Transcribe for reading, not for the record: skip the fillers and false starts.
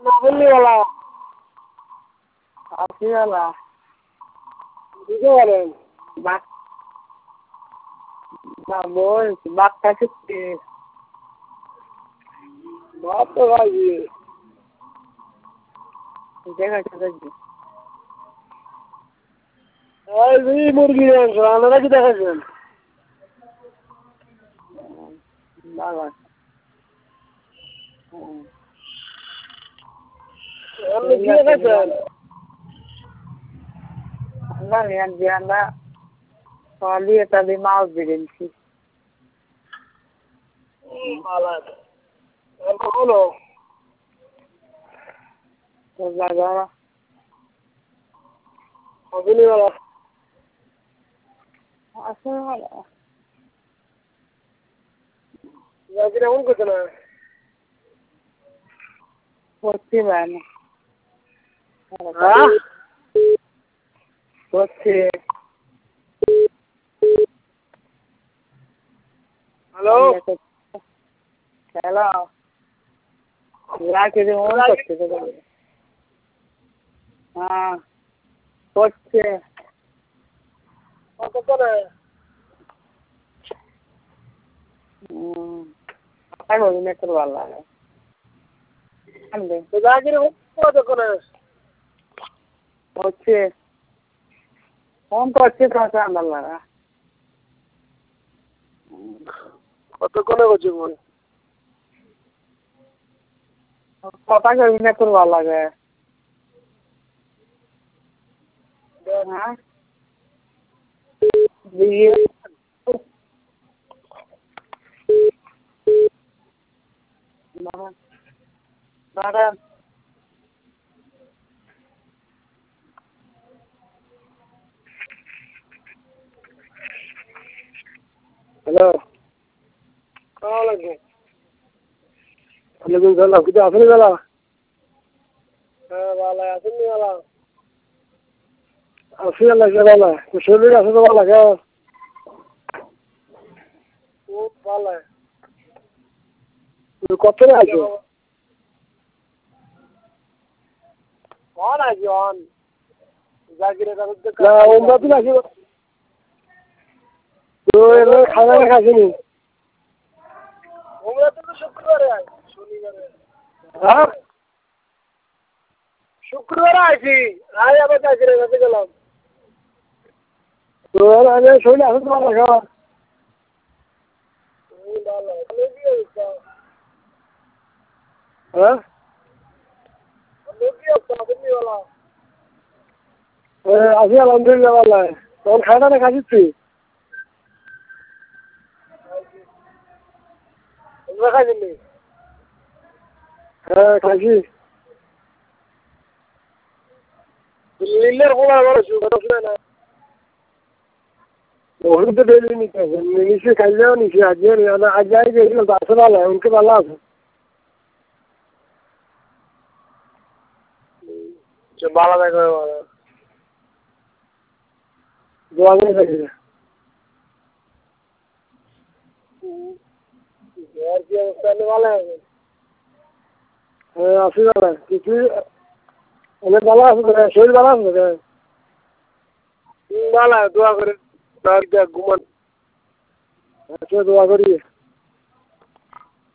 নবনীওয়ালা আশিওয়ালা বুঝতে পারেন বলছি বাচ্চা শিখতে ভাত তো খাইছি দেখাচ্ছে দেখছি এই মুরগির মাংস আপনারা কি দেখাচ্ছেন বাবা আপনি কি দেখাচ্ছেন আমরা সকালে তাদের মাছ বেরিয়েছি ভালো জায়গা নবনীওয়ালা আছে ভালো জাকির এমন করছে না করতে পারে না করছে হ্যালো হ্যালো রাখে মন করছে হ্যাঁ করছে কত করে অভিনেত্র ভালো লাগে জাকির কত করে হচ্ছে ফোন করছে কাছে আমার লাগা কতক্ষণে করছে ফোন কথাকে অভিনেত্র ভালো লাগে হ্যাঁ দাঁড়ান হ্যালো কেমন লাগবে ওয়ালাইকুম সালাম কিছু আসেনি বেলা হ্যাঁ ভালো আসেনি বেলা আসি লাগে বেলা শরীর আছে তো ভালো লাগে খুব ভালো কত আছে অন আছে অন জাকিরের না ওমরা তো নাকি তো এলো খাওয়া দাওয়া খাইনি ওমরা তো শুক্রবারে আয় শনিবারে হ্যাঁ শুক্রবারে আইছি আয় আবার জাকিরের কাছে গেলাম তো আমি শরীর আছে তো ভালো লাগে হ্যাঁ আছি আলহামদুলিল্লাহ ভালো তখন খাওয়া দাওয়া খাচ্ছি খাইছিলি হ্যাঁ খাইছি লিলের বলা আমার না ওষুধ তো ডেলি নিতে হবে নিচে খাইলেও নিচে আজকে আজ যাই গেছিল আছে ভালো উনকে ভালো আছে ভালো দেখো ভালো দোয়া করে থাকি আর কি অবস্থা ভালো আছে হ্যাঁ আসি ভালো কিছু অনেক ভালো আছে শরীর ভালো আছে ভালো দোয়া করে ঘুমান দোয়া করি